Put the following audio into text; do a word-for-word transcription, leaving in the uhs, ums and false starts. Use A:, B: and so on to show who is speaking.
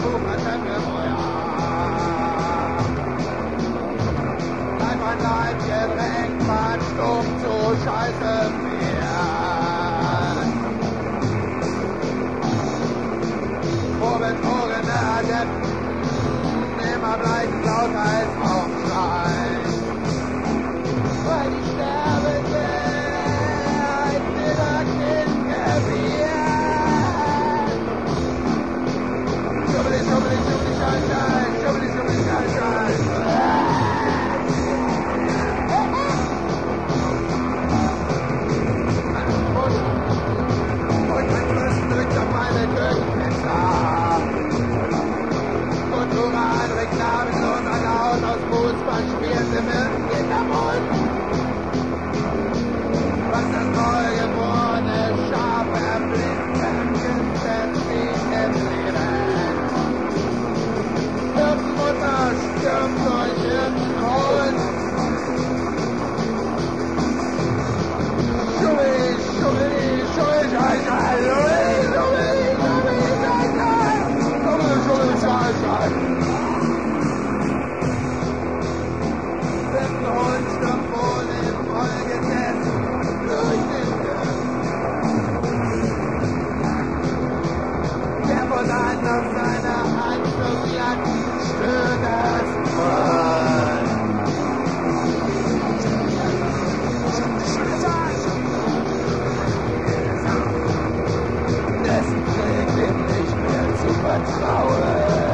A: wucherten wir Feuer. Leib an Leib gedrängt, man stumm zu Scheiße wird. Vorbetrogene Adepten, immer bleiben laut als Aufschrei. Weil die Sterbende ein Widerkind gebiert. Schubbeli, schubbeli, schubbeli, schall, schall, schubbeli, schubbeli, schall, schall. Und mein Fürsten drückt auf meine Kirchenfenster. Kultural reklamlos an Haut aus Fußball spielte mir in der Mund. Was das neugeborene Schaf erblinden, gesetzt wie im Leben. Hirtenmutter stürmt durch Hirtengrund. Schubbeli, schubbeli, schubbeli, schall, schall, schubbeli, schubbeli, schubbeli, schall, schall. Schubbeli, schubbeli, schall, schall. Hirtenhund stürmt wohl im Folgetext durch den Hirn. Der von einem auf seiner Hand verwirrt, stöhnt es voll. Dessen Krieg ihm nicht mehr zu vertrauen.